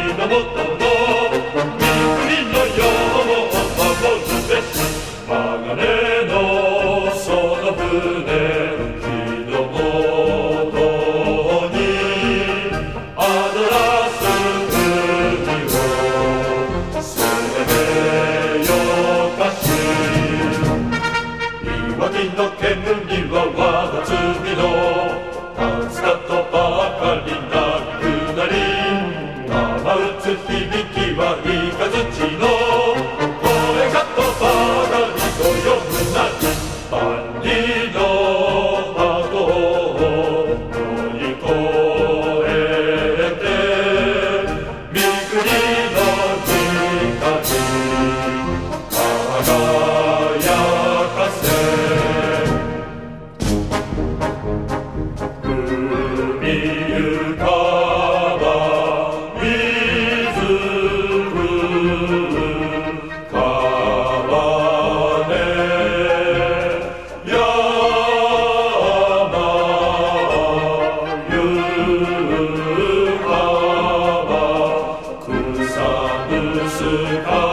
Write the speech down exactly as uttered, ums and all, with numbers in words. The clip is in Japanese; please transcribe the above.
の元の三国の世を守るべし鋼のその船日の元にアドラス海を攻めよかし岩木の煙は我が罪の立つかとばかりなくなり玉打つ響きは三日月の声かとばかりと呼ぶなり万里の鳩を乗り越えて三国の光輝かせ海ゆかば水降る川根山ゆかば草むすか